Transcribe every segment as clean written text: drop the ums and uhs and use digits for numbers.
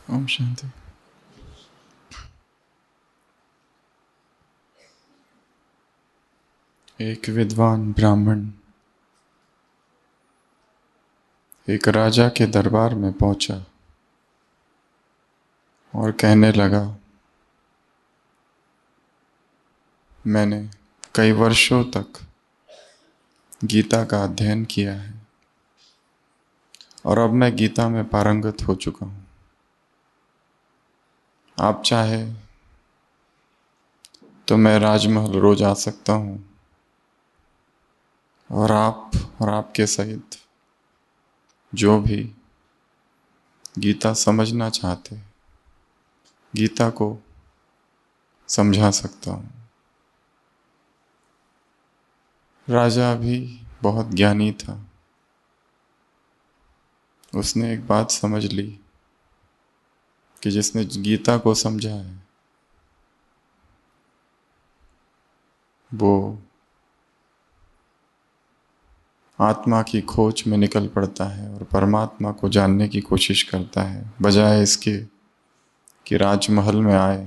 ओम शांति। एक विद्वान ब्राह्मण एक राजा के दरबार में पहुंचा और कहने लगा, मैंने कई वर्षों तक गीता का अध्ययन किया है और अब मैं गीता में पारंगत हो चुका हूं। आप चाहे तो मैं राजमहल रोज आ सकता हूं और आप और आपके सहित जो भी गीता समझना चाहते, गीता को समझा सकता हूं। राजा भी बहुत ज्ञानी था। उसने एक बात समझ ली कि जिसने गीता को समझा है वो आत्मा की खोज में निकल पड़ता है और परमात्मा को जानने की कोशिश करता है, बजाय इसके कि राजमहल में आए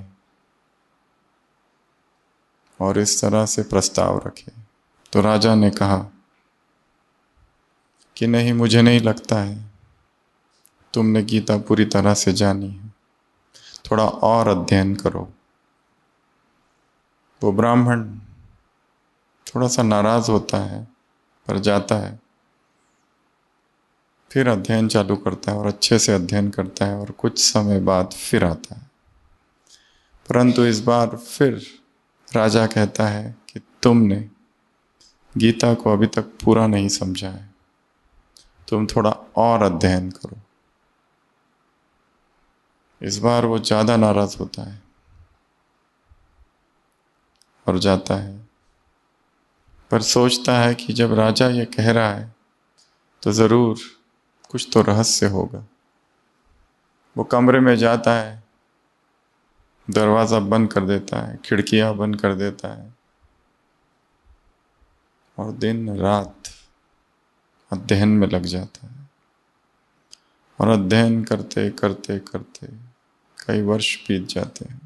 और इस तरह से प्रस्ताव रखे। तो राजा ने कहा कि नहीं, मुझे नहीं लगता है तुमने गीता पूरी तरह से जानी है, थोड़ा और अध्ययन करो। वो ब्राह्मण थोड़ा सा नाराज होता है पर जाता है, फिर अध्ययन चालू करता है और अच्छे से अध्ययन करता है और कुछ समय बाद फिर आता है। परंतु इस बार फिर राजा कहता है कि तुमने गीता को अभी तक पूरा नहीं समझा है, तुम थोड़ा और अध्ययन करो। इस बार वो ज्यादा नाराज होता है और जाता है, पर सोचता है कि जब राजा ये कह रहा है तो जरूर कुछ तो रहस्य होगा। वो कमरे में जाता है, दरवाजा बंद कर देता है, खिड़कियां बंद कर देता है और दिन रात अध्ययन में लग जाता है। और अध्ययन करते करते करते कई वर्ष बीत जाते हैं।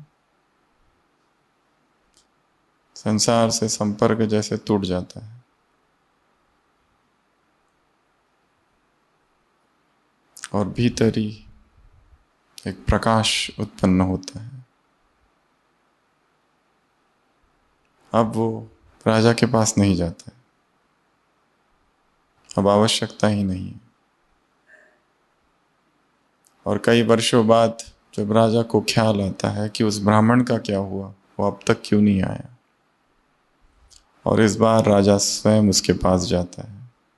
संसार से संपर्क जैसे टूट जाता है और भीतर ही एक प्रकाश उत्पन्न होता है। अब वो राजा के पास नहीं जाता है, अब आवश्यकता ही नहीं है। और कई वर्षों बाद जब राजा को ख्याल आता है कि उस ब्राह्मण का क्या हुआ, वो अब तक क्यों नहीं आया, और इस बार राजा स्वयं उसके पास जाता है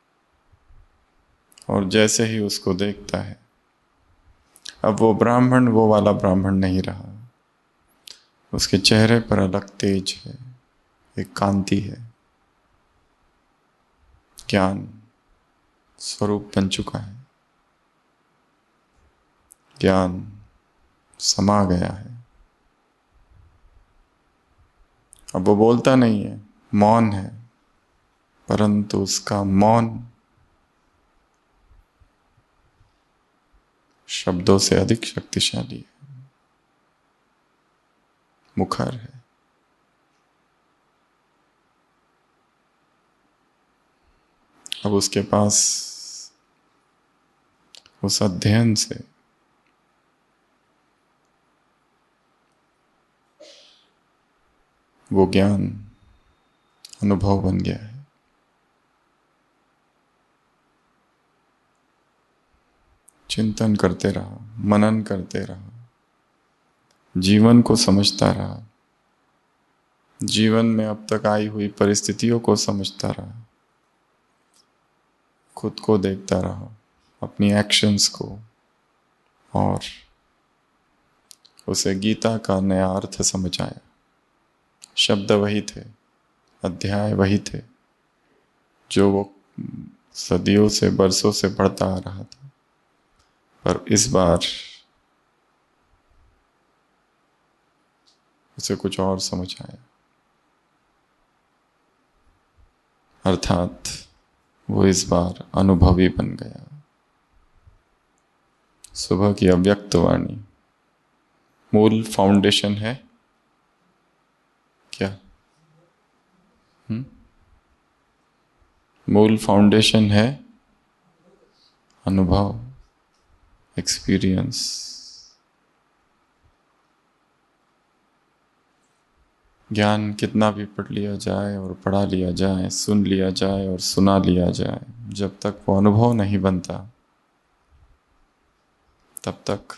और जैसे ही उसको देखता है, अब वो ब्राह्मण वो वाला ब्राह्मण नहीं रहा। उसके चेहरे पर अलग तेज है, एक कांति है, ज्ञान स्वरूप बन चुका है, ज्ञान समा गया है। अब वो बोलता नहीं है, मौन है, परंतु उसका मौन शब्दों से अधिक शक्तिशाली है, मुखर है। अब उसके पास उस अध्ययन से वो ज्ञान अनुभव बन गया है। चिंतन करते रहा, मनन करते रहा, जीवन को समझता रहा, जीवन में अब तक आई हुई परिस्थितियों को समझता रहा, खुद को देखता रहा, अपनी एक्शंस को, और उसे गीता का नया अर्थ समझ आया। शब्द वही थे, अध्याय वही थे जो वो सदियों से, बरसों से पढ़ता आ रहा था, पर इस बार उसे कुछ और समझ आया। अर्थात वो इस बार अनुभवी बन गया। सुबह की अव्यक्त वाणी मूल फाउंडेशन है क्या? मूल फाउंडेशन है अनुभव, एक्सपीरियंस। ज्ञान कितना भी पढ़ लिया जाए और पढ़ा लिया जाए, सुन लिया जाए और सुना लिया जाए, जब तक वो अनुभव नहीं बनता तब तक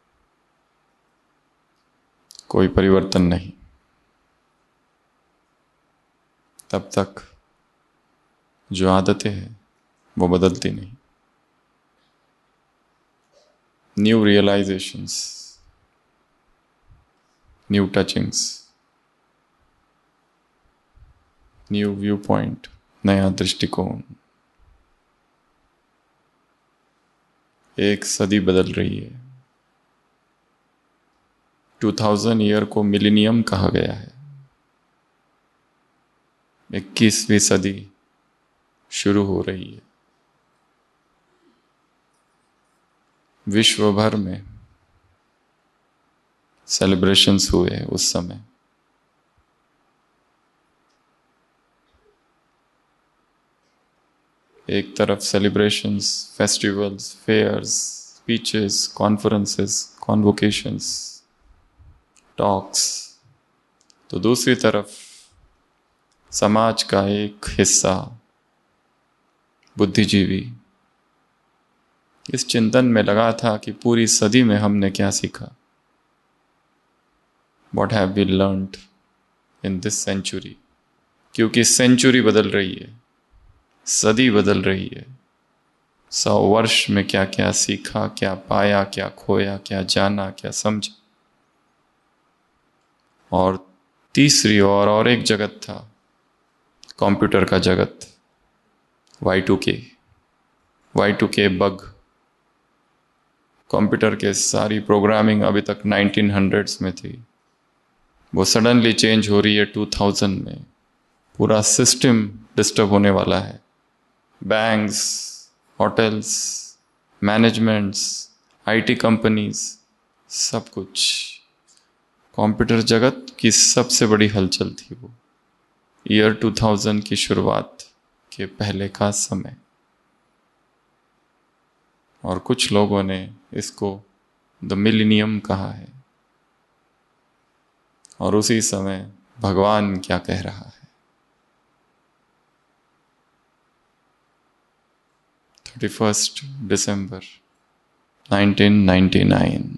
कोई परिवर्तन नहीं, तब तक जो आदतें हैं वो बदलती नहीं। New realisations, new touchings, new view point, नया दृष्टिकोण। एक सदी बदल रही है। 2000 ईयर को मिलेनियम कहा गया है। 21वीं सदी शुरू हो रही है। विश्व भर में सेलिब्रेशंस हुए उस समय। एक तरफ celebrations, festivals, fairs, speeches, conferences, convocations, talks, तो दूसरी तरफ समाज का एक हिस्सा, बुद्धिजीवी, इस चिंतन में लगा था कि पूरी सदी में हमने क्या सीखा। What have we learned in this century? क्योंकि सेंचुरी बदल रही है, सदी बदल रही है। 100 वर्ष में क्या क्या सीखा, क्या पाया, क्या खोया, क्या जाना, क्या समझा। और तीसरी ओर और एक जगत था, कंप्यूटर का जगत, Y2K बग। कंप्यूटर के सारी प्रोग्रामिंग अभी तक 1900s में थी, वो सडनली चेंज हो रही है 2000 में। पूरा सिस्टम डिस्टर्ब होने वाला है। Banks, hotels, managements, IT companies, सब कुछ। कंप्यूटर जगत की सबसे बड़ी हलचल थी वो ईयर 2000 की शुरुआत के पहले का समय। और कुछ लोगों ने इसको द मिलेनियम कहा है। और उसी समय भगवान क्या कह रहा है। 31 दिसंबर 1999,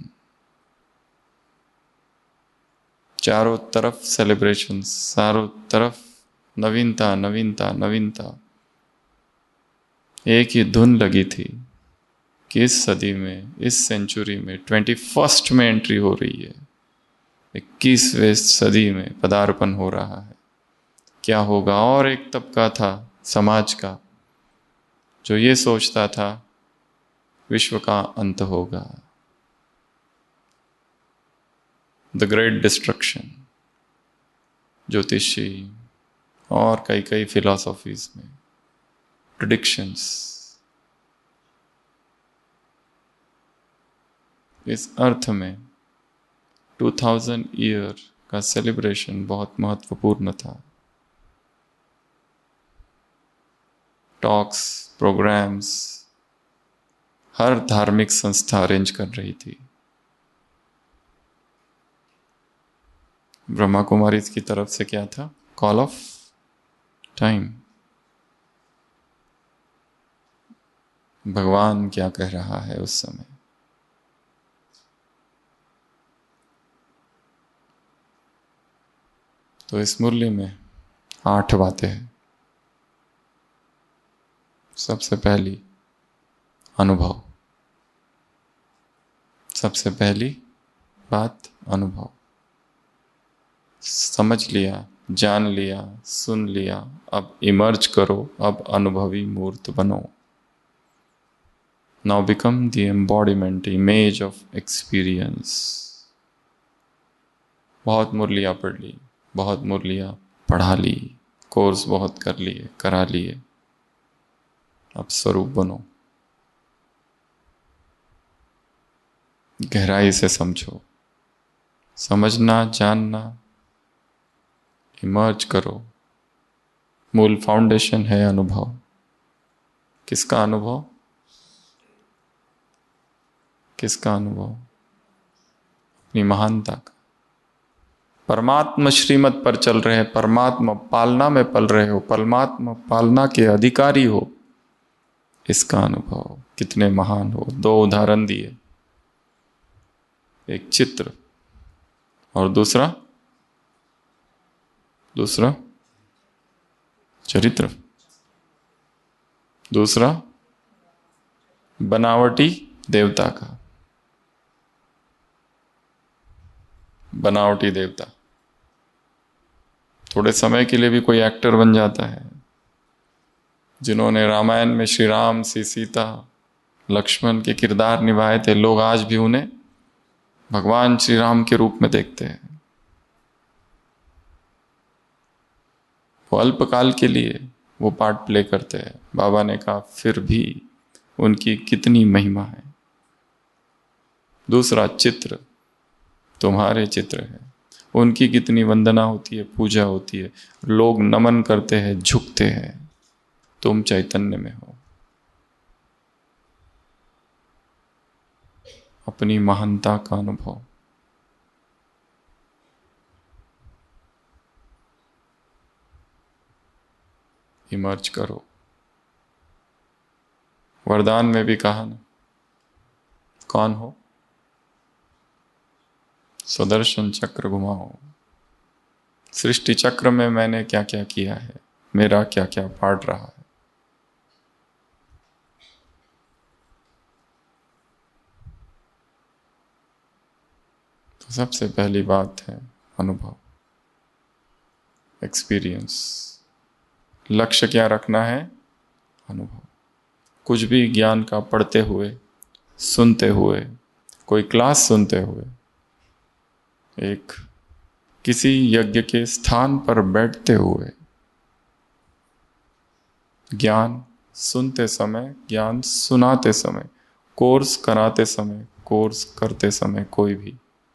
चारों तरफ सेलिब्रेशंस, चारों तरफ नवीनता, नवीनता, नवीनता। एक ही धुन लगी थी कि इस सदी में, इस सेंचुरी में, 21st में एंट्री हो रही है। 21वीं सदी में पदार्पण हो रहा है। क्या होगा? और एक तबका था समाज का जो ये सोचता था विश्व का अंत होगा, द ग्रेट डिस्ट्रक्शन। ज्योतिषी और कई कई फिलॉसफीज में प्रेडिक्शंस। इस अर्थ में 2000 ईयर का सेलिब्रेशन बहुत महत्वपूर्ण था। टॉक्स, प्रोग्राम्स, हर धार्मिक संस्था अरेंज कर रही थी। ब्रह्मा कुमारी की तरफ से क्या था? Call of time. भगवान क्या कह रहा है उस समय। तो इस मुरली में 8 बातें हैं। सबसे पहली अनुभव। सबसे पहली बात अनुभव। समझ लिया, जान लिया, सुन लिया, अब इमर्ज करो, अब अनुभवी मूर्त बनो। Now become the embodiment, image of experience। बहुत मुरलियाँ पढ़ ली, बहुत मुरलियाँ पढ़ा ली, कोर्स बहुत कर लिए, करा लिए, अब स्वरूप बनो। गहराई से समझो, समझना, जानना, इमर्ज करो। मूल फाउंडेशन है अनुभव। किसका अनुभव? किसका अनुभव? अपनी महानता का। परमात्मा श्रीमत पर चल रहे हैं, परमात्मा पालना में पल रहे हो, परमात्मा पालना के अधिकारी हो, इसका अनुभव। कितने महान हो। दो उदाहरण दिए, एक चित्र और दूसरा चरित्र, दूसरा बनावटी देवता का। बनावटी देवता थोड़े समय के लिए भी कोई एक्टर बन जाता है। जिन्होंने रामायण में श्री राम, सीता, लक्ष्मण के किरदार निभाए थे, लोग आज भी उन्हें भगवान श्री राम के रूप में देखते हैं। वो अल्पकाल के लिए वो पार्ट प्ले करते हैं। बाबा ने कहा फिर भी उनकी कितनी महिमा है। दूसरा चित्र, तुम्हारे चित्र है, उनकी कितनी वंदना होती है, पूजा होती है, लोग नमन करते हैं, झुकते हैं। तुम चैतन्य में हो। अपनी महानता का अनुभव। इमर्ज करो। वरदान में भी कहा ना, कौन हो? सुदर्शन चक्र घुमाओ। सृष्टि चक्र में मैंने क्या क्या किया है, मेरा क्या क्या पार्ट रहा है। तो सबसे पहली बात है अनुभव, एक्सपीरियंस। लक्ष्य क्या रखना है? अनुभव। कुछ भी ज्ञान का पढ़ते हुए, सुनते हुए, कोई क्लास सुनते हुए, एक किसी यज्ञ के स्थान पर बैठते हुए, ज्ञान सुनते समय, ज्ञान सुनाते समय, कोर्स कराते समय, कोर्स करते समय, कोई भी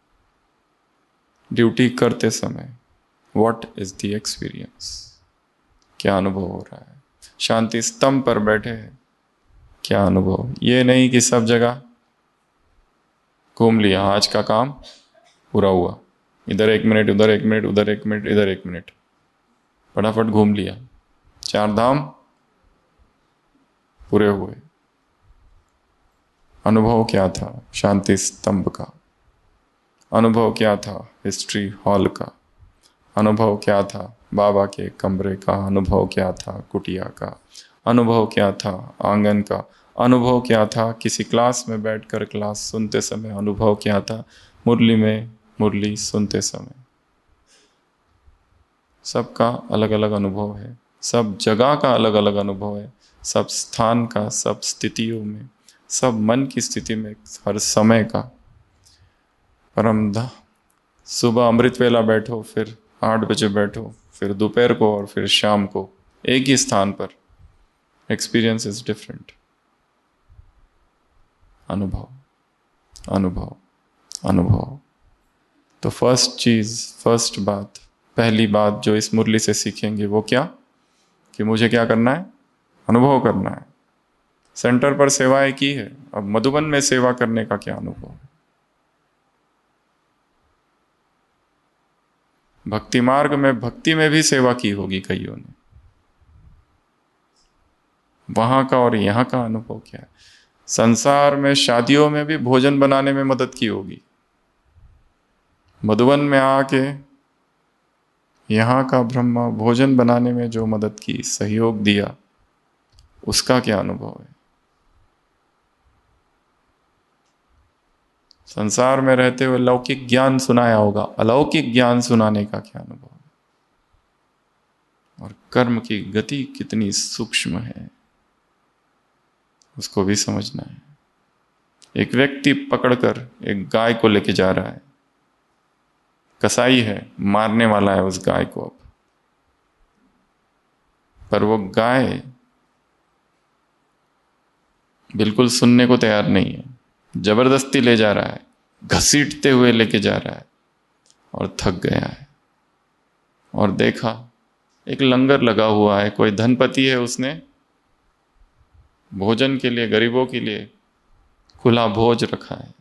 ड्यूटी करते समय, व्हाट इज द एक्सपीरियंस? क्या अनुभव हो रहा है? शांति स्तंभ पर बैठे हैं, क्या अनुभव? ये नहीं कि सब जगह घूम लिया, आज का काम पूरा हुआ, इधर 1 मिनट, उधर 1 मिनट, उधर 1 मिनट, इधर 1 मिनट, फटाफट घूम लिया, 4 धाम पूरे हुए। अनुभव क्या था? शांति स्तंभ का। अनुभव क्या था? हिस्ट्री हॉल का। अनुभव क्या था? बाबा के कमरे का। अनुभव क्या था? कुटिया का। अनुभव क्या था? आंगन का। अनुभव क्या था? किसी क्लास में बैठकर क्लास सुनते समय। अनुभव क्या था? मुरली में मुरली सुनते समय। सबका अलग अलग अनुभव है, सब जगह का अलग अलग अनुभव है, सब स्थान का, सब स्थितियों में, सब मन की स्थिति में, हर समय का। परमधा सुबह अमृत वेला बैठो, फिर 8 बजे बैठो, फिर दोपहर को और फिर शाम को, एक ही स्थान पर। Experience is different. अनुभव, अनुभव, अनुभव। तो फर्स्ट चीज, फर्स्ट बात, पहली बात जो इस मुरली से सीखेंगे वो क्या? कि मुझे क्या करना है? अनुभव करना है। सेंटर पर सेवाएं की है, अब मधुबन में सेवा करने का क्या अनुभव है? भक्ति मार्ग में, भक्ति में भी सेवा की होगी कईयों ने, वहां का और यहां का अनुभव क्या है? संसार में शादियों में भी भोजन बनाने में मदद की होगी, मधुबन में आके यहां का ब्रह्मा भोजन बनाने में जो मदद की, सहयोग दिया, उसका क्या अनुभव है? संसार में रहते हुए लौकिक ज्ञान सुनाया होगा, अलौकिक ज्ञान सुनाने का क्या अनुभव है? और कर्म की गति कितनी सूक्ष्म है, उसको भी समझना है। एक व्यक्ति पकड़कर एक गाय को लेके जा रहा है, कसाई है, मारने वाला है उस गाय को अब, पर वो गाय बिल्कुल सुनने को तैयार नहीं है, जबरदस्ती ले जा रहा है, घसीटते हुए लेके जा रहा है। और थक गया है और देखा एक लंगर लगा हुआ है, कोई धनपति है, उसने भोजन के लिए, गरीबों के लिए खुला भोज रखा है।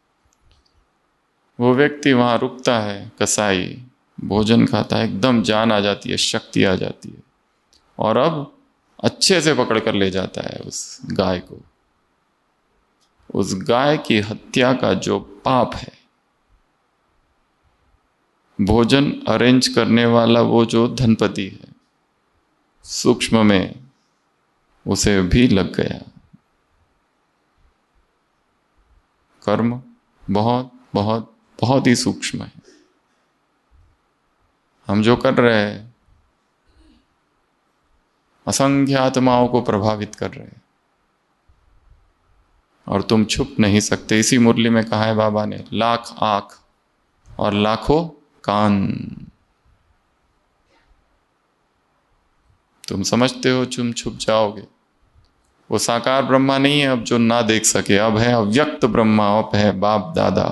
वो व्यक्ति वहां रुकता है, कसाई भोजन खाता है, एकदम जान आ जाती है, शक्ति आ जाती है, और अब अच्छे से पकड़ कर ले जाता है उस गाय को। उस गाय की हत्या का जो पाप है, भोजन अरेंज करने वाला वो जो धनपति है, सूक्ष्म में उसे भी लग गया। कर्म बहुत बहुत बहुत ही सूक्ष्म है। हम जो कर रहे हैं असंख्य आत्माओं को प्रभावित कर रहे हैं, और तुम छुप नहीं सकते। इसी मुरली में कहा है बाबा ने, लाख आंख और लाखों कान। तुम समझते हो तुम छुप जाओगे। वो साकार ब्रह्मा नहीं है अब जो ना देख सके, अब है अव्यक्त ब्रह्मा, अब है बाप दादा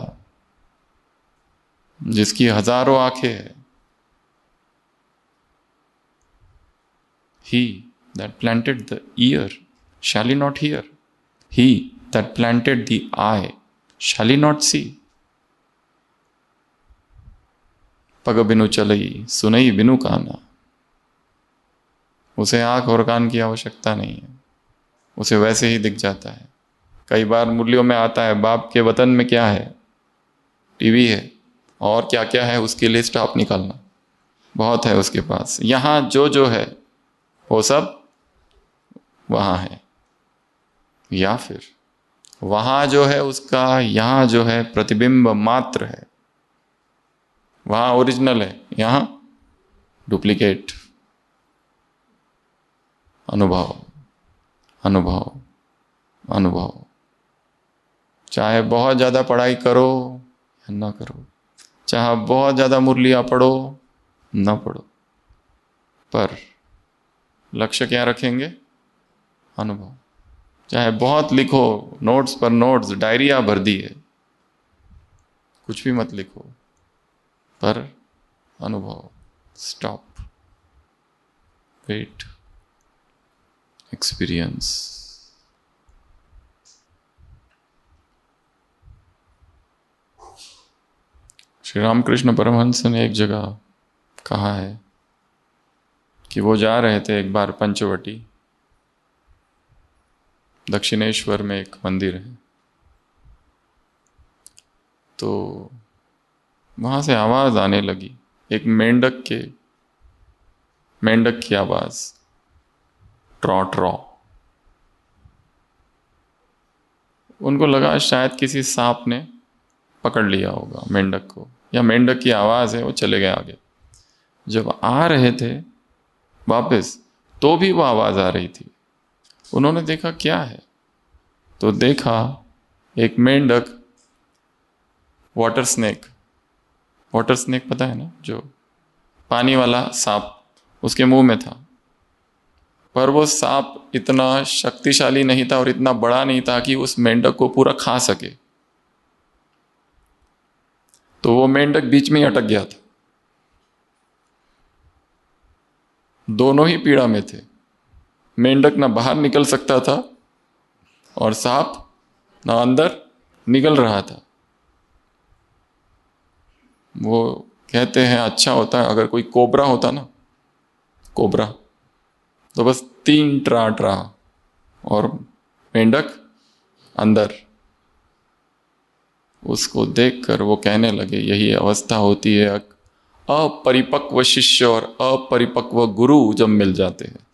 जिसकी हजारों आंखें है। He that planted the ear, shall he not hear? He that planted the eye, shall he not see? पग बिनु चलई सुनई बिनु काना। उसे आंख और कान की आवश्यकता नहीं है, उसे वैसे ही दिख जाता है। कई बार मुरलियों में आता है, बाप के वतन में क्या है? टीवी है, और क्या क्या है उसकी लिस्ट आप निकालना, बहुत है उसके पास। यहां जो जो है वो सब वहां है, या फिर वहां जो है उसका यहां जो है प्रतिबिंब मात्र है। वहां ओरिजिनल है, यहां डुप्लीकेट। अनुभव अनुभव अनुभव। चाहे बहुत ज्यादा पढ़ाई करो या ना करो, चाहे बहुत ज्यादा मुरलियां पढ़ो ना पढ़ो, पर लक्ष्य क्या रखेंगे? अनुभव। चाहे बहुत लिखो, नोट्स पर नोट्स, डायरिया भर दी है, कुछ भी मत लिखो, पर अनुभव। Stop, wait, experience. Shri Ramakrishna Paramahansa ने एक जगह कहा है कि वो जा रहे थे एक बार पंचवटी, दक्षिणेश्वर में एक मंदिर है, तो वहां से आवाज आने लगी, एक मेंढक की आवाज, ट्रॉ ट्रॉ। उनको लगा शायद किसी सांप ने पकड़ लिया होगा मेंढक को, या मेंढक की आवाज है, वो चले गए आगे। जब आ रहे थे वापस तो भी वो आवाज आ रही थी। उन्होंने देखा क्या है, तो देखा एक मेंढक वाटर स्नेक पता है ना, जो पानी वाला सांप, उसके मुंह में था। पर वो सांप इतना शक्तिशाली नहीं था और इतना बड़ा नहीं था कि उस मेंढक को पूरा खा सके। तो वो मेंढक बीच में ही अटक गया था। दोनों ही पीड़ा में थे। मेंढक ना बाहर निकल सकता था और सांप ना अंदर निकल रहा था। वो कहते हैं अच्छा होता है अगर कोई कोबरा होता ना, कोबरा, तो बस 3 ट्रा ट्रा और मेंढक अंदर। उसको देखकर वो कहने लगे यही अवस्था होती है अपरिपक्व शिष्य और अपरिपक्व गुरु जब मिल जाते हैं।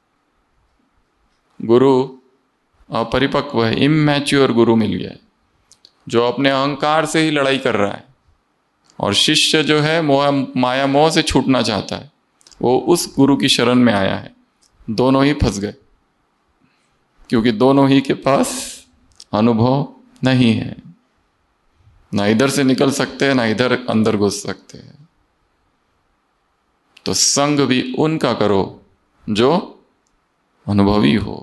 गुरु अपरिपक्व है, इमैच्योर गुरु मिल गया है जो अपने अहंकार से ही लड़ाई कर रहा है, और शिष्य जो है माया मोह से छूटना चाहता है, वो उस गुरु की शरण में आया है। दोनों ही फंस गए, क्योंकि दोनों ही के पास अनुभव नहीं है। ना इधर से निकल सकते हैं, ना इधर अंदर घुस सकते हैं। तो संग भी उनका करो जो अनुभवी हो,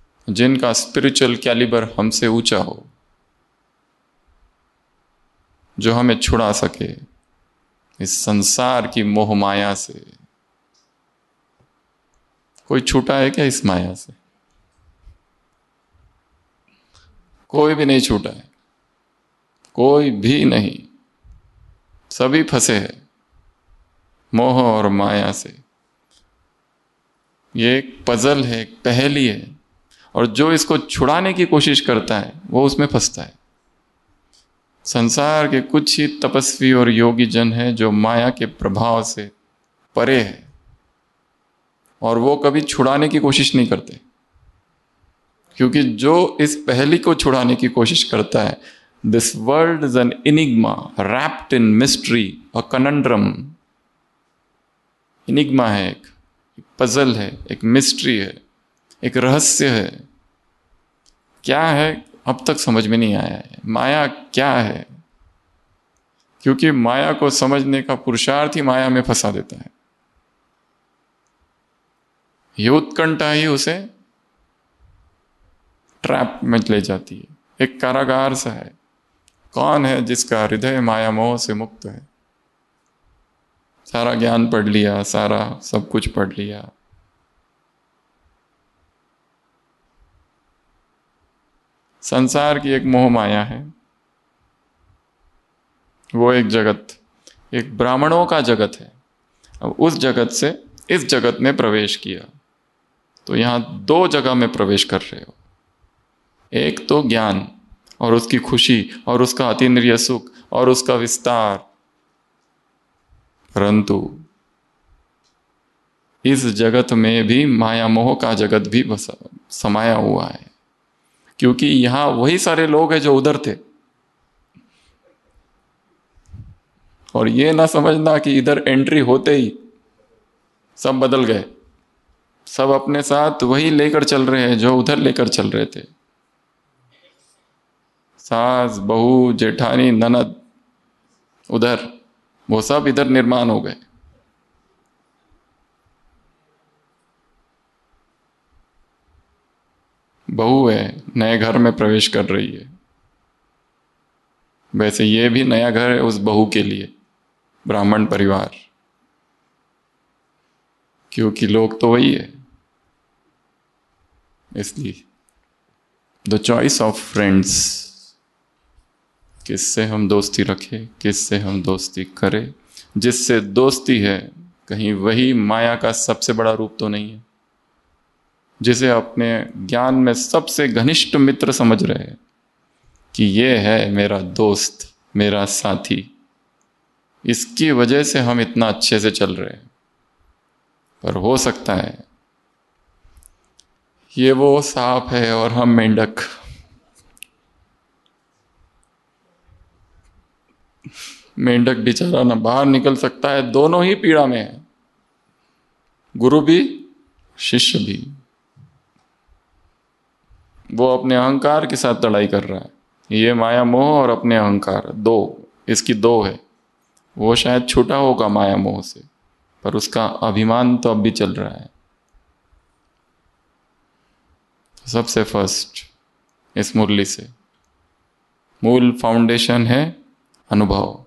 जिनका स्पिरिचुअल कैलिबर हमसे ऊंचा हो। जो हमें छुड़ा सके इस संसार की मोह माया से। कोई छूटा है क्या इस माया से? कोई भी नहीं छूटा है, कोई भी नहीं। सभी फंसे हैं मोह और माया से। ये एक पजल है, एक पहेली है, और जो इसको छुड़ाने की कोशिश करता है वो उसमें फंसता है। संसार के कुछ ही तपस्वी और योगी जन हैं जो माया के प्रभाव से परे है, और वो कभी छुड़ाने की कोशिश नहीं करते, क्योंकि जो इस पहेली को छुड़ाने की कोशिश करता है, this world is an enigma wrapped in mystery, a conundrum. Enigma है, एक पजल है, एक मिस्ट्री है, एक रहस्य है। क्या है अब तक समझ में नहीं आया है, माया क्या है? क्योंकि माया को समझने का पुरुषार्थ ही माया में फंसा देता है। ये उत्कंठा ही उसे ट्रैप में ले जाती है, एक कारागार सा है। कौन है जिसका हृदय माया मोह से मुक्त है? सारा ज्ञान पढ़ लिया, सारा सब कुछ पढ़ लिया, संसार की एक मोह माया है। वो एक जगत, एक ब्राह्मणों का जगत है। अब उस जगत से इस जगत में प्रवेश किया, तो यहां दो जगह में प्रवेश कर रहे हो। एक तो ज्ञान और उसकी खुशी और उसका अतीन्द्रिय सुख और उसका विस्तार, परंतु इस जगत में भी माया मोह का जगत भी समाया हुआ है, क्योंकि यहां वही सारे लोग हैं जो उधर थे। और ये ना समझना कि इधर एंट्री होते ही सब बदल गए। सब अपने साथ वही लेकर चल रहे हैं जो उधर लेकर चल रहे थे। सास, बहू, जेठानी, ननद उधर, वो सब इधर निर्माण हो गए। बहू है, नए घर में प्रवेश कर रही है। वैसे ये भी नया घर है उस बहू के लिए, ब्राह्मण परिवार, क्योंकि लोग तो वही है। इसलिए द चॉइस ऑफ फ्रेंड्स, किससे हम दोस्ती रखें, किससे हम दोस्ती करें। जिससे दोस्ती है, कहीं वही माया का सबसे बड़ा रूप तो नहीं है? जिसे अपने ज्ञान में सबसे घनिष्ठ मित्र समझ रहे हैं कि ये है मेरा दोस्त, मेरा साथी, इसकी वजह से हम इतना अच्छे से चल रहे हैं। पर हो सकता है ये वो सांप है और हम मेंढक। मेंढक बेचारा ना बाहर निकल सकता है, दोनों ही पीड़ा में है, गुरु भी शिष्य भी। वो अपने अहंकार के साथ लड़ाई कर रहा है। ये माया मोह और अपने अहंकार, दो, इसकी दो है। वो शायद छूटा होगा माया मोह से, पर उसका अभिमान तो अब भी चल रहा है। सबसे फर्स्ट इस मुरली से मूल फाउंडेशन है अनुभव।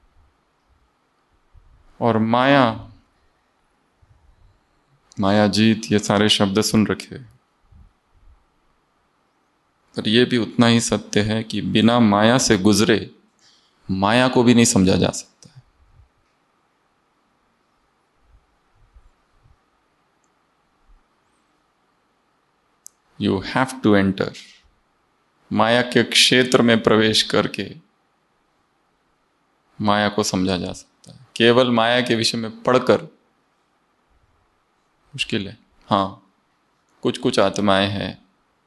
और माया, माया जीत, ये सारे शब्द सुन रखे, पर यह भी उतना ही सत्य है कि बिना माया से गुजरे माया को भी नहीं समझा जा सकता है। यू हैव टू एंटर, माया के क्षेत्र में प्रवेश करके माया को समझा जा सकता है। केवल माया के विषय में पढ़कर मुश्किल है। हाँ, कुछ कुछ आत्माएं हैं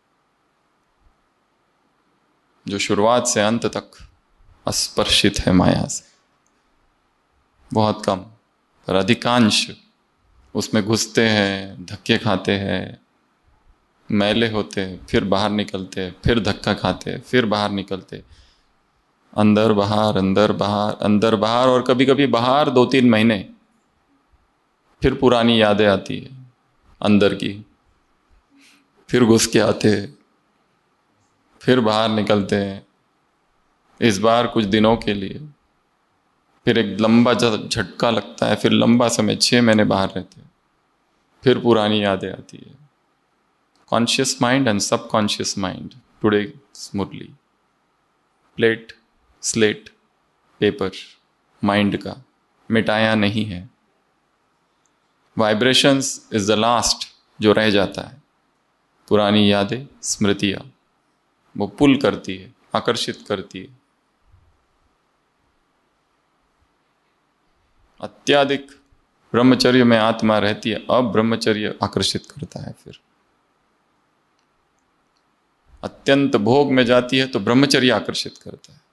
जो शुरुआत से अंत तक अस्पर्शित है माया से, बहुत कम, पर अधिकांश उसमें घुसते हैं, धक्के खाते हैं, मैले होते हैं, फिर बाहर निकलते हैं, फिर धक्का खाते हैं, फिर बाहर निकलते हैं, अंदर बाहर, अंदर बाहर, अंदर बाहर, और कभी कभी बाहर 2-3 महीने, फिर पुरानी यादें आती है अंदर की, फिर घुस के आते हैं, फिर बाहर निकलते हैं, इस बार कुछ दिनों के लिए, फिर एक लंबा झटका लगता है, फिर लंबा समय 6 महीने बाहर रहते हैं, फिर पुरानी यादें आती है। Conscious mind and subconscious mind today Murli, plate slate paper mind का मिटाया नहीं है। वाइब्रेशंस इज द लास्ट जो रह जाता है। पुरानी यादें, स्मृतियां वो पुल करती है, आकर्षित करती है। अत्याधिक ब्रह्मचर्य में आत्मा रहती है, अब ब्रह्मचर्य आकर्षित करता है। फिर अत्यंत भोग में जाती है तो ब्रह्मचर्य आकर्षित करता है।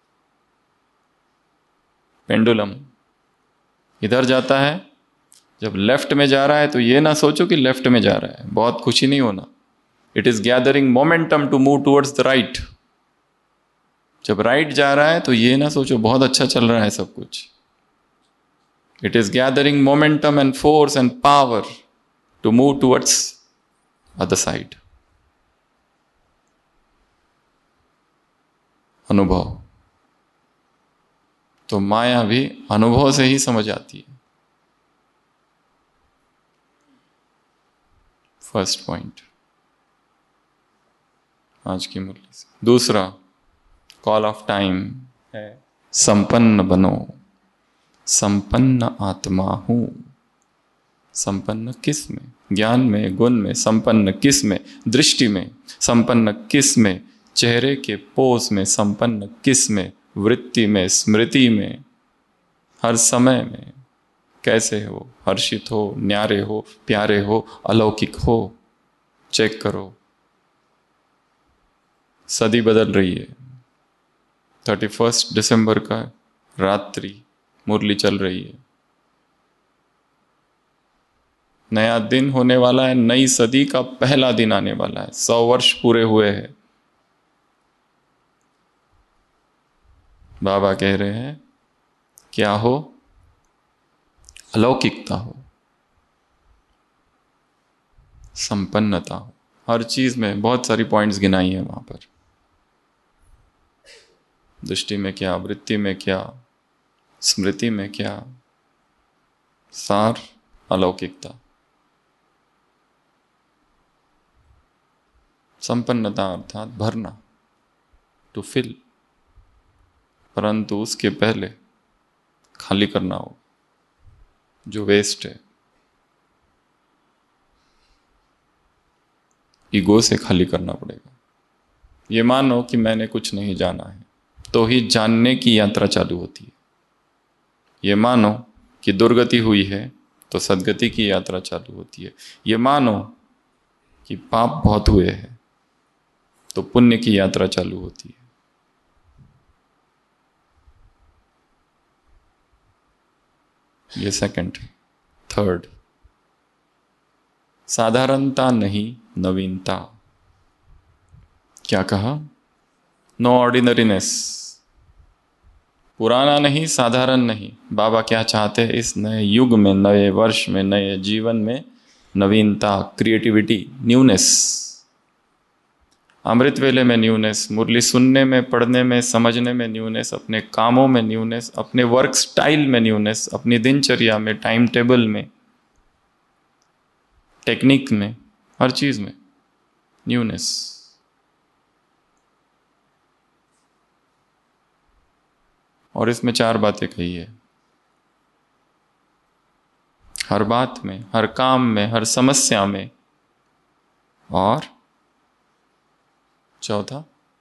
पेंडुलम इधर जाता है, जब लेफ्ट में जा रहा है तो ये ना सोचो कि लेफ्ट में जा रहा है, बहुत खुशी नहीं होना। It is gathering momentum to move towards the right. जब राइट जा रहा है तो ये ना सोचो बहुत अच्छा चल रहा है सब कुछ। It is gathering momentum and force and power to move towards other side. अनुभव तो माया भी अनुभव से ही समझ आती है। फर्स्ट पॉइंट आज की मुरली से। दूसरा कॉल ऑफ टाइम है, संपन्न बनो। संपन्न आत्मा हूं। संपन्न किस में? ज्ञान में, गुण में। संपन्न किस में? दृष्टि में। संपन्न किस में? चेहरे के पोज में। संपन्न किस में? वृत्ति में, स्मृति में, हर समय में। कैसे हो? हर्षित हो, न्यारे हो, प्यारे हो, अलौकिक हो। चेक करो। सदी बदल रही है। 31 दिसंबर का रात्रि मुरली चल रही है। नया दिन होने वाला है, नई सदी का पहला दिन आने वाला है। 100 वर्ष पूरे हुए हैं। बाबा कह रहे हैं क्या हो? अलौकिकता हो, संपन्नता हो। हर चीज में बहुत सारी पॉइंट्स गिनाई है वहां पर। दृष्टि में क्या, वृत्ति में क्या, स्मृति में क्या, सार अलौकिकता। संपन्नता अर्थात भरना, टू फिल। परंतु उसके पहले खाली करना हो जो वेस्ट है। ईगो से खाली करना पड़ेगा। ये मानो कि मैंने कुछ नहीं जाना है, तो ही जानने की यात्रा चालू होती है। ये मानो कि दुर्गति हुई है तो सदगति की यात्रा चालू होती है। ये मानो कि पाप बहुत हुए हैं तो पुण्य की यात्रा चालू होती है। ये सेकंड। थर्ड, साधारणता नहीं, नवीनता। क्या कहा? No ordinariness. पुराना नहीं, साधारण नहीं। बाबा क्या चाहते हैं इस नए युग में, नए वर्ष में, नए जीवन में? नवीनता, क्रिएटिविटी, न्यूनेस। अमृत वेले में न्यूनेस, मुरली सुनने में, पढ़ने में, समझने में न्यूनेस, अपने कामों में न्यूनेस, अपने वर्क स्टाइल में न्यूनेस, अपनी दिनचर्या में, टाइम टेबल में, टेक्निक में, हर चीज में न्यूनेस। और इसमें 4 बातें कही है। हर बात में, हर काम में, हर समस्या में। और चौथा,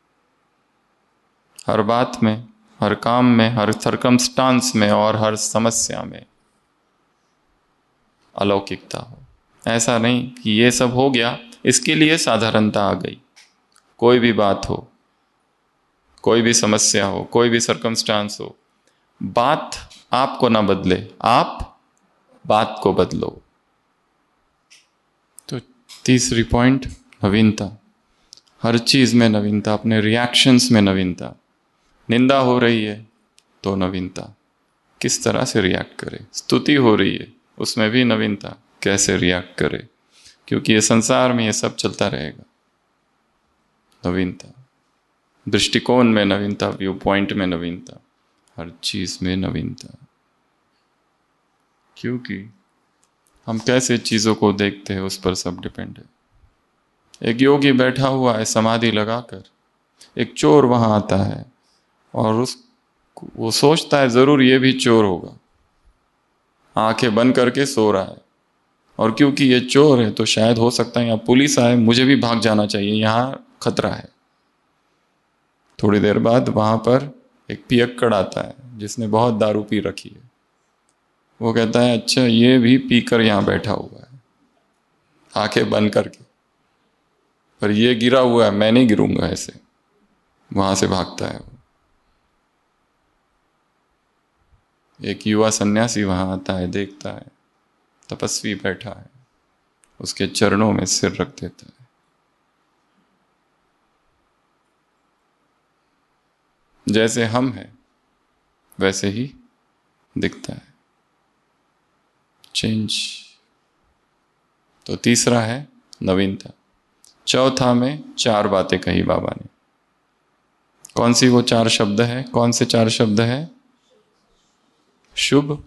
हर बात में, हर काम में, हर सर्कमस्टांस में और हर समस्या में अलौकिकता हो। ऐसा नहीं कि ये सब हो गया इसके लिए साधारणता आ गई। कोई भी बात हो, कोई भी समस्या हो, कोई भी सर्कमस्टांस हो, बात आपको ना बदले, आप बात को बदलो। तो तीसरी पॉइंट, नवीनता। हर चीज में नवीनता, अपने रिएक्शंस में नवीनता। निंदा हो रही है तो नवीनता, किस तरह से रिएक्ट करे। स्तुति हो रही है उसमें भी नवीनता, कैसे रिएक्ट करे, क्योंकि ये संसार में ये सब चलता रहेगा। नवीनता, दृष्टिकोण में नवीनता, व्यू पॉइंट में नवीनता, हर चीज में नवीनता। क्योंकि हम कैसे चीज़ों को देखते हैं उस पर सब डिपेंड है। एक योगी बैठा हुआ है समाधि लगाकर, एक चोर वहां आता है और वो सोचता है जरूर ये भी चोर होगा, आंखें बंद करके सो रहा है, और क्योंकि ये चोर है तो शायद हो सकता है यहाँ पुलिस आए, मुझे भी भाग जाना चाहिए, यहाँ खतरा है। थोड़ी देर बाद वहां पर एक पियक्कड़ आता है जिसने बहुत दारू पी रखी है। वो कहता है अच्छा ये भी पीकर यहाँ बैठा हुआ है आंखें बंद करके, पर ये गिरा हुआ है, मैं नहीं गिरूंगा ऐसे। वहां से भागता है वो। एक युवा सन्यासी वहां आता है, देखता है तपस्वी बैठा है, उसके चरणों में सिर रख देता है। जैसे हम हैं वैसे ही दिखता है। चेंज। तो तीसरा है नवीनता। चौथा में 4 बातें कही बाबा ने। कौन सी वो 4 शब्द है? कौन से 4 शब्द है? शुभ,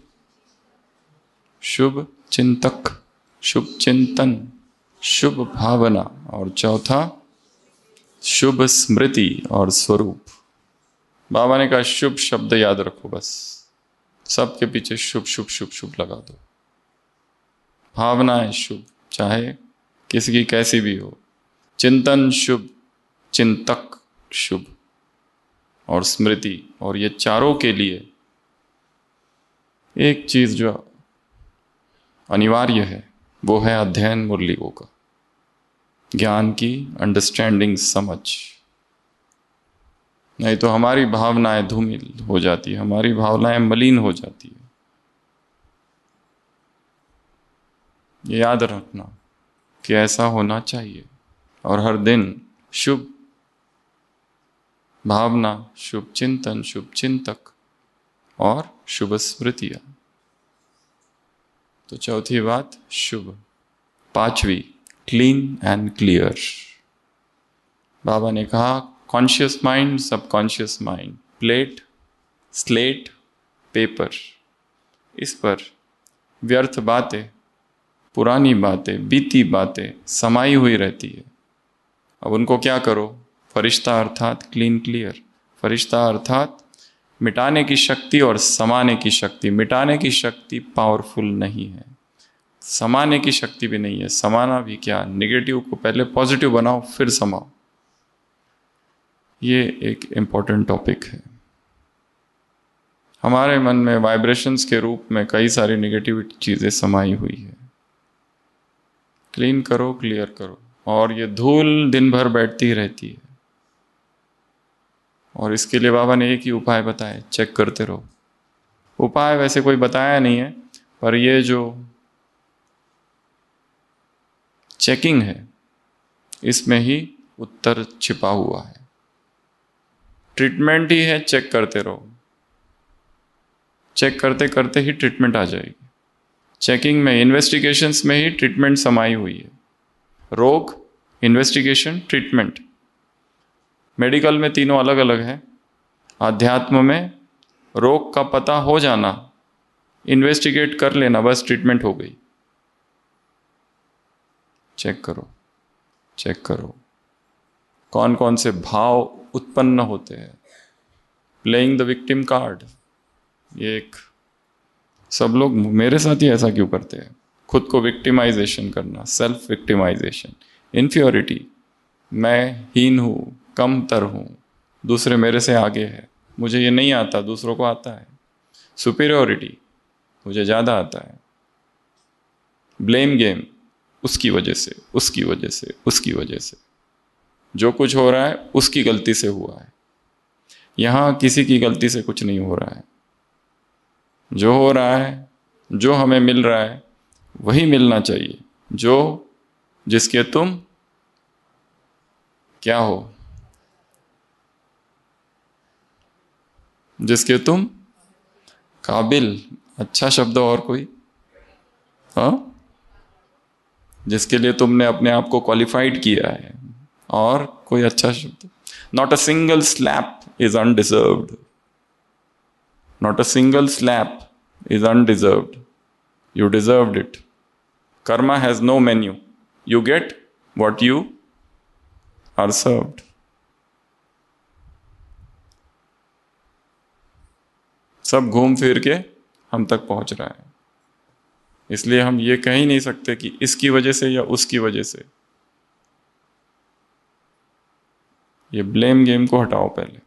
शुभ चिंतक, शुभ चिंतन, शुभ भावना, और चौथा शुभ स्मृति और स्वरूप। बाबा ने कहा शुभ शब्द याद रखो, बस सबके पीछे शुभ शुभ शुभ शुभ लगा दो। भावनाएं शुभ, चाहे किसी की कैसी भी हो। चिंतन शुभ, चिंतक शुभ, और स्मृति। और ये चारों के लिए एक चीज जो अनिवार्य है वो है अध्ययन मुरलियों का, ज्ञान की अंडरस्टैंडिंग, समझ। नहीं तो हमारी भावनाएं धूमिल हो जाती है, हमारी भावनाएं मलिन हो जाती है। ये याद रखना कि ऐसा होना चाहिए, और हर दिन शुभ भावना, शुभ चिंतन, शुभ चिंतक और शुभ स्मृतियां। तो चौथी बात शुभ। 5वीं क्लीन एंड क्लियर। बाबा ने कहा conscious mind, subconscious mind, plate, slate, paper, इस पर व्यर्थ बातें, पुरानी बातें, बीती बातें समाई हुई रहती है। अब उनको क्या करो? फरिश्ता अर्थात क्लीन क्लियर। फरिश्ता अर्थात मिटाने की शक्ति और समाने की शक्ति। मिटाने की शक्ति पावरफुल नहीं है, समाने की शक्ति भी नहीं है। समाना भी क्या, नेगेटिव को पहले पॉजिटिव बनाओ फिर समाओ। ये एक इंपॉर्टेंट टॉपिक है। हमारे मन में वाइब्रेशंस के रूप में कई सारी नेगेटिव चीजें समाई हुई है। क्लीन करो, क्लियर करो। और ये धूल दिन भर बैठती रहती है, और इसके लिए बाबा ने एक ही उपाय बताया, चेक करते रहो। उपाय वैसे कोई बताया नहीं है, पर ये जो चेकिंग है इसमें ही उत्तर छिपा हुआ है। ट्रीटमेंट ही है, चेक करते रहो। चेक करते करते ही ट्रीटमेंट आ जाएगी। चेकिंग में, इन्वेस्टिगेशंस में ही ट्रीटमेंट समाई हुई है। रोग, इन्वेस्टिगेशन, ट्रीटमेंट। मेडिकल में तीनों अलग अलग है। आध्यात्म में रोग का पता हो जाना, इन्वेस्टिगेट कर लेना, बस ट्रीटमेंट हो गई। चेक करो, चेक करो कौन कौन से भाव उत्पन्न होते हैं। प्लेइंग द विक्टिम कार्ड, ये एक, सब लोग मेरे साथ ही ऐसा क्यों करते हैं? खुद को विक्टिमाइजेशन करना, सेल्फ विक्टिमाइजेशन, इन्फ्योरिटी, मैं हीन हूं, कमतर हूं, दूसरे मेरे से आगे है, मुझे ये नहीं आता, दूसरों को आता है। सुपीरियोरिटी, मुझे ज्यादा आता है। ब्लेम गेम, उसकी वजह से, उसकी वजह से, उसकी वजह से, जो कुछ हो रहा है उसकी गलती से हुआ है। यहां किसी की गलती से कुछ नहीं हो रहा है। जो हो रहा है, जो हमें मिल रहा है वही मिलना चाहिए, जो जिसके तुम क्या हो, जिसके तुम काबिल। अच्छा शब्द और कोई? हाँ, जिसके लिए तुमने अपने आप को क्वालिफाइड किया है। और कोई अच्छा शब्द? Not a single slap is undeserved. Not a single slap is undeserved. You deserved it. Karma has no menu. You get what you are served. सब घूम फिर के हम तक पहुंच रहा है, इसलिए हम ये कह ही नहीं सकते कि इसकी वजह से या उसकी वजह से। ये ब्लेम गेम को हटाओ पहले,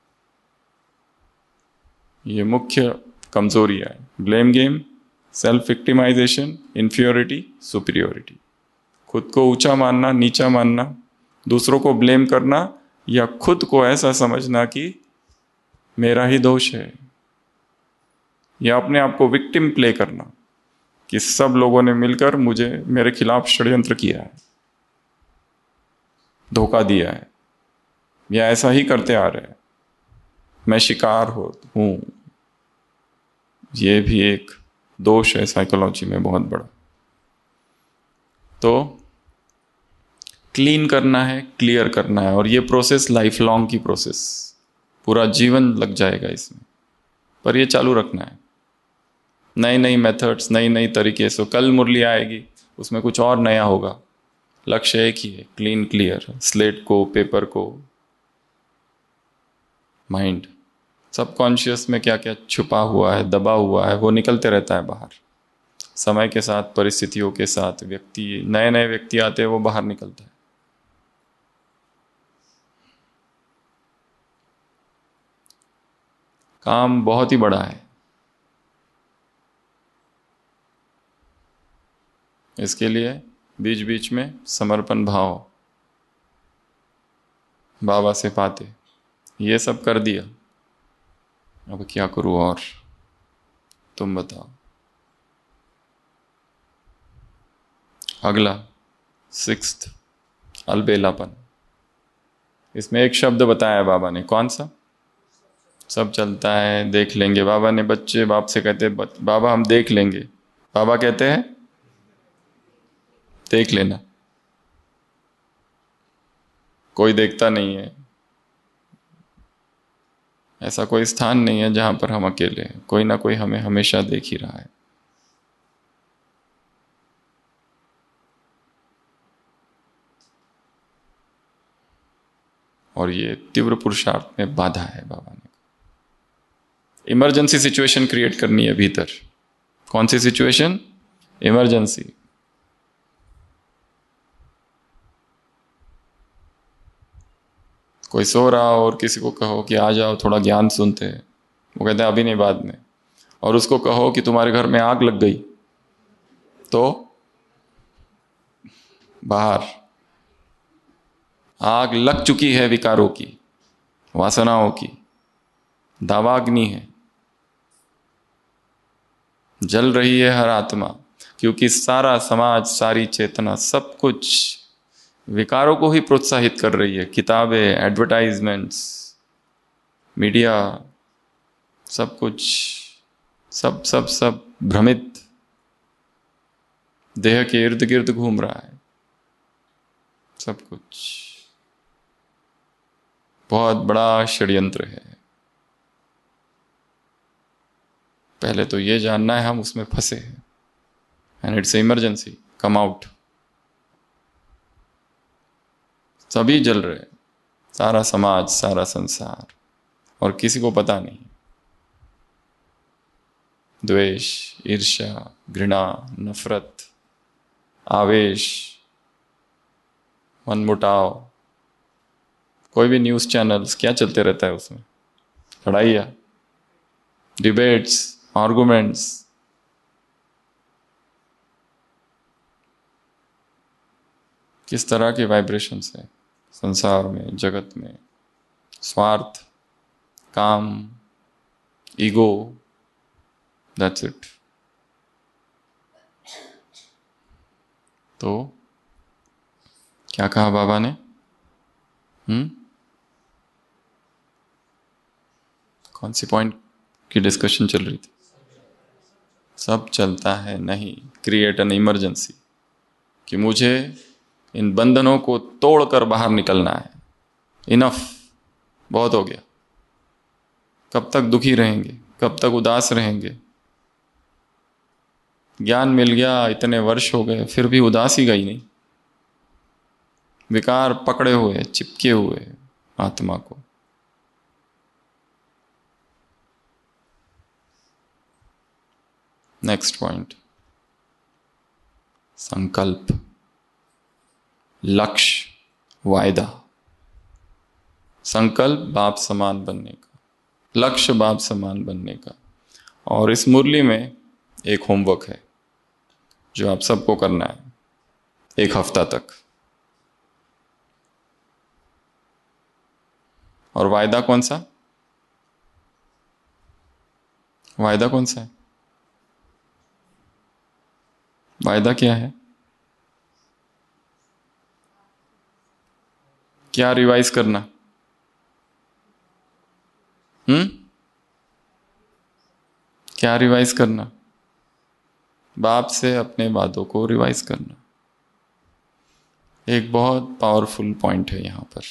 ये मुख्य कमजोरी है। Blame game, self victimisation, inferiority, superiority, खुद को ऊंचा मानना, नीचा मानना, दूसरों को ब्लेम करना, या खुद को ऐसा समझना कि मेरा ही दोष है, या अपने आप को विक्टिम प्ले करना कि सब लोगों ने मिलकर मुझे मेरे खिलाफ षड्यंत्र किया है, धोखा दिया है, या ऐसा ही करते आ रहे हैं, मैं शिकार हूं। ये भी एक दोष है साइकोलॉजी में बहुत बड़ा। तो क्लीन करना है, क्लियर करना है, और ये प्रोसेस लाइफ लॉन्ग की प्रोसेस, पूरा जीवन लग जाएगा इसमें, पर ये चालू रखना है। नई नई मेथड्स, नई नई तरीके से कल मुरली आएगी, उसमें कुछ और नया होगा। लक्ष्य एक ही है, क्लीन क्लियर, स्लेट को, पेपर को, माइंड, सबकॉन्शियस में क्या क्या छुपा हुआ है, दबा हुआ है, वो निकलते रहता है बाहर। समय के साथ, परिस्थितियों के साथ, व्यक्ति, नए नए व्यक्ति आते हैं, वो बाहर निकलता है। काम बहुत ही बड़ा है, इसके लिए बीच बीच में समर्पण भाव, बाबा से पाते, ये सब कर दिया, अब क्या करूं और, तुम बताओ। अगला 6th, अलबेलापन। इसमें एक शब्द बताया बाबा ने, कौन सा? सब चलता है, देख लेंगे। बाबा ने, बच्चे बाप से कहते बाबा हम देख लेंगे, बाबा कहते हैं देख लेना। कोई देखता नहीं है, ऐसा कोई स्थान नहीं है जहां पर हम अकेले हैं, कोई ना कोई हमें हमेशा देख ही रहा है। और ये तीव्र पुरुषार्थ में बाधा है बाबा ने। इमरजेंसी सिचुएशन क्रिएट करनी है भीतर। कौन सी सिचुएशन? इमरजेंसी। कोई सो रहा हो और किसी को कहो कि आ जाओ थोड़ा ज्ञान सुनते हैं, वो कहते हैं अभी नहीं, बाद में। और उसको कहो कि तुम्हारे घर में आग लग गई, तो बाहर आग लग चुकी है, विकारों की, वासनाओं की, दावाग्नि है, जल रही है हर आत्मा, क्योंकि सारा समाज, सारी चेतना, सब कुछ विकारों को ही प्रोत्साहित कर रही है। किताबें, एडवर्टाइजमेंट्स, मीडिया, सब कुछ, सब सब सब भ्रमित देह के इर्द गिर्द घूम रहा है। सब कुछ बहुत बड़ा षड्यंत्र है। पहले तो ये जानना है हम उसमें फंसे हैं, and it's emergency, come out. सभी जल रहे, सारा समाज, सारा संसार, और किसी को पता नहीं। द्वेष, ईर्ष्या, घृणा, नफरत, आवेश, मनमुटाव, कोई भी न्यूज़ चैनल्स, क्या चलते रहता है उसमें? लड़ाइयाँ, डिबेट्स, आर्गुमेंट्स। किस तरह के वाइब्रेशंस है संसार में, जगत में? स्वार्थ, काम, ईगो, दैट्स इट। तो क्या कहा बाबा ने? कौन सी पॉइंट की डिस्कशन चल रही थी? सब चलता है नहीं, क्रिएट एन इमरजेंसी, कि मुझे इन बंधनों को तोड़कर बाहर निकलना है। इनफ, बहुत हो गया। कब तक दुखी रहेंगे? कब तक उदास रहेंगे? ज्ञान मिल गया, इतने वर्ष हो गए, फिर भी उदासी गई नहीं। विकार पकड़े हुए, चिपके हुए आत्मा को। नेक्स्ट पॉइंट, संकल्प, लक्ष्य, वायदा। संकल्प बाप समान बनने का, लक्ष्य बाप समान बनने का। और इस मुरली में एक होमवर्क है जो आप सबको करना है 1 हफ्ता तक। और वायदा कौन सा? वायदा कौन सा है? वायदा क्या है? क्या रिवाइज करना? क्या रिवाइज करना? बाप से अपने वादों को रिवाइज करना। एक बहुत पावरफुल पॉइंट है यहां पर।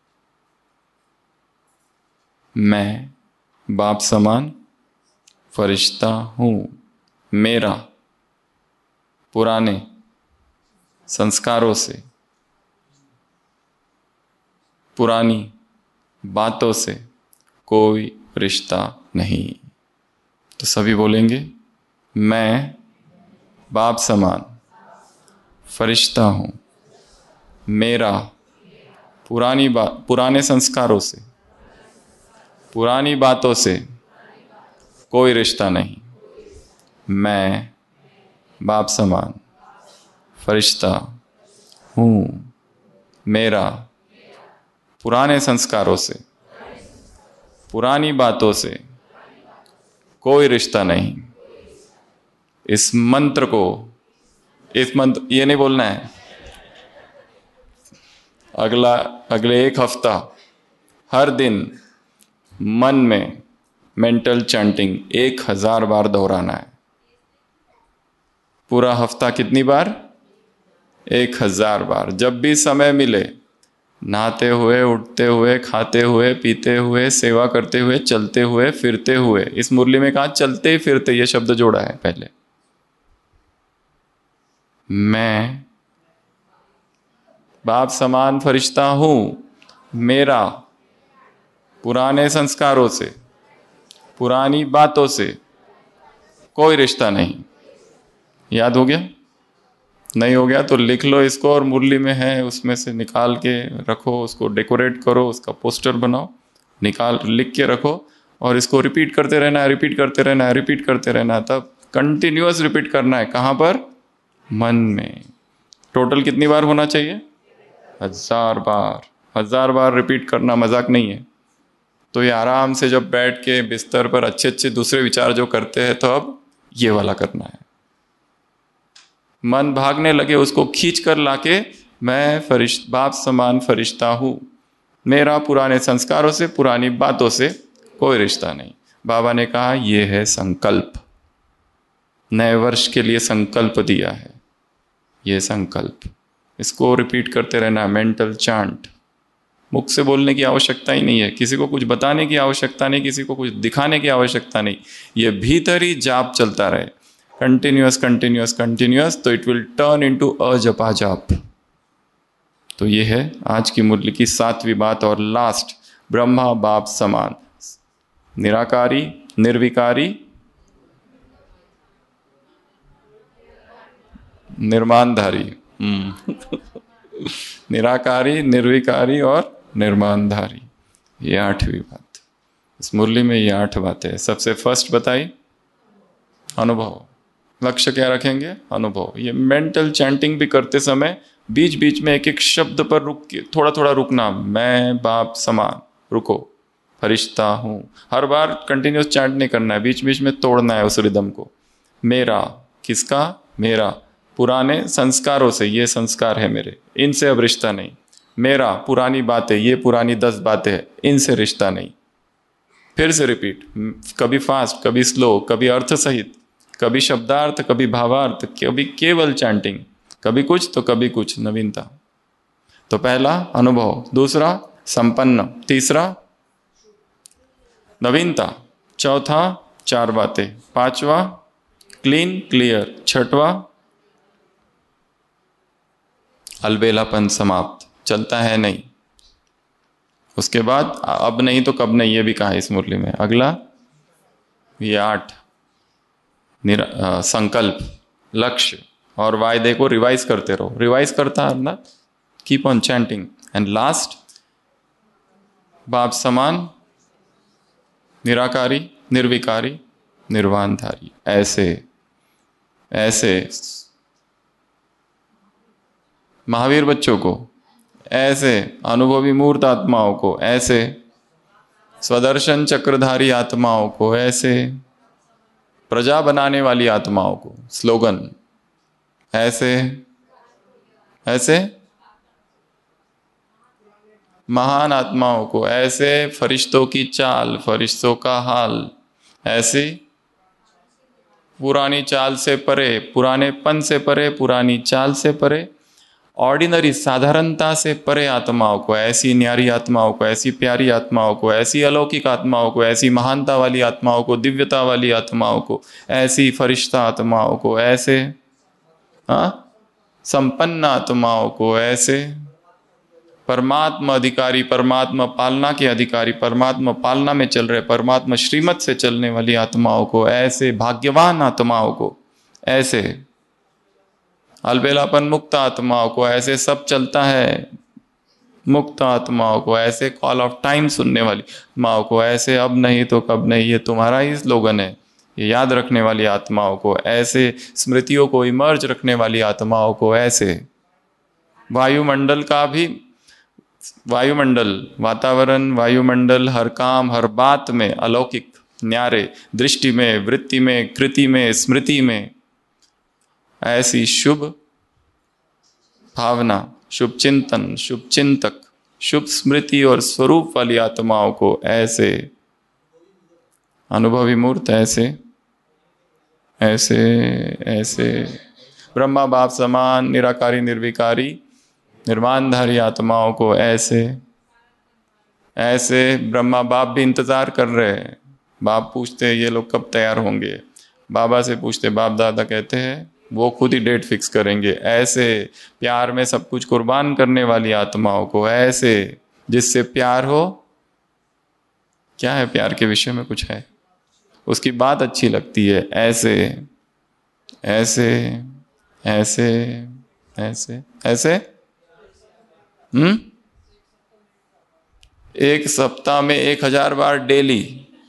मैं बाप समान फरिश्ता हूं। मेरा पुराने संस्कारों से, पुरानी बातों से कोई रिश्ता नहीं। तो सभी बोलेंगे, मैं बाप समान फरिश्ता हूं। मेरा पुराने संस्कारों से, पुरानी बातों से कोई रिश्ता नहीं। मैं बाप समान फरिश्ता हूं। मेरा पुराने संस्कारों से, पुरानी बातों से कोई रिश्ता नहीं। इस मंत्र को, ये नहीं बोलना है। अगले 1 हफ्ता हर दिन मन में मेंटल चैंटिंग 1000 बार दोहराना है। पूरा हफ्ता कितनी बार? 1000 बार। जब भी समय मिले, नहाते हुए, उठते हुए, खाते हुए, पीते हुए, सेवा करते हुए, चलते हुए, फिरते हुए। इस मुरली में कहा चलते फिरते, ये शब्द जोड़ा है पहले। मैं बाप समान फरिश्ता हूं। मेरा पुराने संस्कारों से, पुरानी बातों से कोई रिश्ता नहीं। याद हो गया? नहीं हो गया तो लिख लो इसको, और मुरली में है उसमें से निकाल के रखो, उसको डेकोरेट करो, उसका पोस्टर बनाओ, लिख के रखो, और इसको रिपीट करते रहना है, रिपीट करते रहना है, रिपीट करते रहना है। तब कंटिन्यूअस रिपीट करना है। कहां पर? मन में। टोटल कितनी बार होना चाहिए? 1000 बार। 1000 बार रिपीट करना मजाक नहीं है। तो ये आराम से जब बैठ के बिस्तर पर अच्छे अच्छे दूसरे विचार जो करते हैं, तो अब ये वाला करना है। मन भागने लगे, उसको खींच कर लाके, मैं बाप समान फरिश्ता हूं। मेरा पुराने संस्कारों से, पुरानी बातों से कोई रिश्ता नहीं। बाबा ने कहा यह है संकल्प। नए वर्ष के लिए संकल्प दिया है। यह संकल्प, इसको रिपीट करते रहना। मेंटल चांट, मुख से बोलने की आवश्यकता ही नहीं है, किसी को कुछ बताने की आवश्यकता नहीं, किसी को कुछ दिखाने की आवश्यकता नहीं। ये भीतर ही जाप चलता रहे, कंटिन्यूअस कंटिन्यूअस कंटिन्यूअस, तो इट विल टर्न इनटू अजपा जाप। तो ये है आज की मुरली की 7वीं बात और लास्ट। ब्रह्मा बाप समान, निराकारी, निर्विकारी, निर्माणधारी। निराकारी, निर्विकारी और निर्माणधारी, ये 8वीं बात। इस मुरली में ये 8 बातें। सबसे फर्स्ट बताई अनुभव। लक्ष्य क्या रखेंगे? अनुभव। ये मेंटल चैंटिंग भी करते समय बीच बीच में एक एक शब्द पर रुक के थोड़ा थोड़ा रुकना। मैं बाप समान, रुको, फरिश्ता हूं। हर बार कंटिन्यूस चैंट नहीं करना है, बीच बीच में तोड़ना है उस रिदम को। मेरा, किसका? मेरा पुराने संस्कारों से, ये संस्कार है मेरे, इनसे अब रिश्ता नहीं। मेरा पुरानी बातें, ये पुरानी 10 बातें हैं, इनसे रिश्ता नहीं। फिर से रिपीट, कभी फास्ट, कभी स्लो, कभी अर्थ सहित, कभी शब्दार्थ, कभी भावार्थ, कभी केवल चैंटिंग, कभी कुछ तो कभी कुछ, नवीनता। तो पहला अनुभव, दूसरा संपन्न, तीसरा नवीनता, चौथा 4 बातें, 5वां क्लीन क्लियर। छठवा, अलबेलापन समाप्त, चलता है नहीं। उसके बाद अब नहीं तो कब नहीं, ये भी कहा इस मुरली में। अगला ये 8, संकल्प, लक्ष्य और वायदे को रिवाइज करते रहो। रिवाइज करता रहना, keep on chanting. And last, बाप समान, निराकारी, निर्विकारी, निर्वाणधारी। ऐसे ऐसे महावीर बच्चों को, ऐसे अनुभवी मूर्त आत्माओं को, ऐसे स्वदर्शन चक्रधारी आत्माओं को, ऐसे प्रजा बनाने वाली आत्माओं को, स्लोगन ऐसे ऐसे महान आत्माओं को, ऐसे फरिश्तों की चाल, फरिश्तों का हाल, ऐसी पुरानी चाल से परे, पुरानेपन से परे, पुरानी चाल से परे, ऑर्डिनरी साधारणता से परे आत्माओं को, ऐसी न्यारी आत्माओं को, ऐसी प्यारी आत्माओं को, ऐसी अलौकिक आत्माओं को, ऐसी महानता वाली आत्माओं को, दिव्यता वाली आत्माओं को, ऐसी फरिश्ता आत्माओं को, ऐसे संपन्न आत्माओं को, ऐसे परमात्मा अधिकारी, परमात्मा पालना के अधिकारी, परमात्मा पालना में चल रहे, परमात्मा श्रीमत से चलने वाली आत्माओं को, ऐसे भाग्यवान आत्माओं को, ऐसे अलबेलापन मुक्त आत्माओं को, ऐसे सब चलता है मुक्त आत्माओं को, ऐसे कॉल ऑफ टाइम सुनने वाली आत्माओं को, ऐसे अब नहीं तो कब नहीं, ये तुम्हारा ही स्लोगन है, ये याद रखने वाली आत्माओं को, ऐसे स्मृतियों को इमर्ज रखने वाली आत्माओं को, ऐसे वायुमंडल का भी, वायुमंडल, वातावरण, वायुमंडल, हर काम हर बात में अलौकिक, न्यारे, दृष्टि में, वृत्ति में, कृति में, स्मृति में, ऐसी शुभ भावना, शुभ चिंतन, शुभ चिंतक, शुभ स्मृति और स्वरूप वाली आत्माओं को, ऐसे अनुभवी मूर्त, ऐसे ऐसे ऐसे ब्रह्मा बाप समान, निराकारी, निर्विकारी, निर्वाणधारी आत्माओं को, ऐसे ऐसे ब्रह्मा बाप भी इंतजार कर रहे हैं। बाप पूछते हैं ये लोग कब तैयार होंगे, बाबा से पूछते, बाप दादा कहते हैं वो खुद ही डेट फिक्स करेंगे। ऐसे प्यार में सब कुछ कुर्बान करने वाली आत्माओं को, ऐसे जिससे प्यार हो, क्या है प्यार के विषय में कुछ है, उसकी बात अच्छी लगती है, ऐसे ऐसे ऐसे ऐसे ऐसे एक सप्ताह में 1000 बार डेली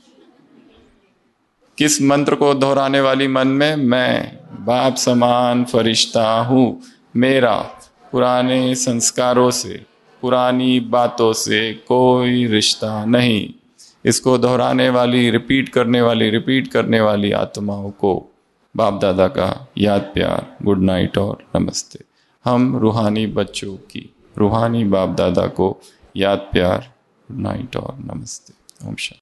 किस मंत्र को दोहराने वाली मन में, मैं बाप समान फरिश्ता हूँ, मेरा पुराने संस्कारों से, पुरानी बातों से कोई रिश्ता नहीं। इसको दोहराने वाली, रिपीट करने वाली आत्माओं को बाप दादा का याद प्यार, गुड नाइट और नमस्ते। हम रूहानी बच्चों की, रूहानी बाप दादा को याद प्यार, गुड नाइट और नमस्ते। ओम शांति।